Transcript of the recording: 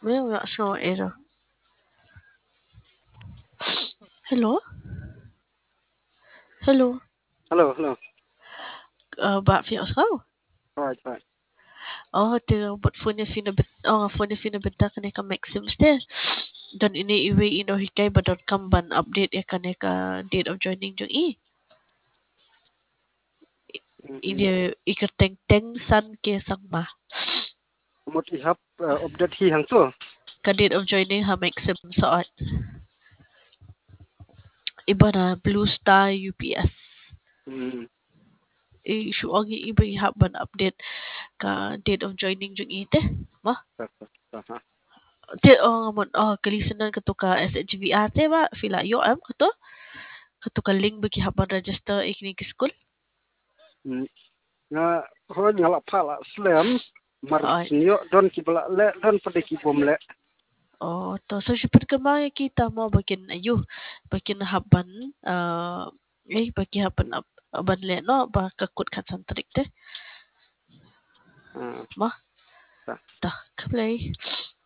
Wala so error. Hello? Hello? Hello, hello. Bạn phía sao? Right, right. Tiga buat phone finabenta kaneka maxims de. Dan ini iwe ino hikai ba.com ban update ya kaneka date of joining jong i. Mm-hmm. Ini ikateng teng san ke sangma. Umot ihap update hi hang tu. Ka date of joining ha maxim saat. Iba na Blue Star UPS. Hmm. Isu agi iba ihap ban update ka date of joining jong ite. Ma? Ha. Te ngamon kalisanan kato ka SHVR te ba fila yo am kato link bagi haban register ikni school. Nga hon ngala phala slam mar Ay. sinyo don kibla le don pada kibom le. To so syukur kemang kita mo bakin haban bagi haban aban le no ba kakut kat santrik te Ah, ma ta. dah kaplay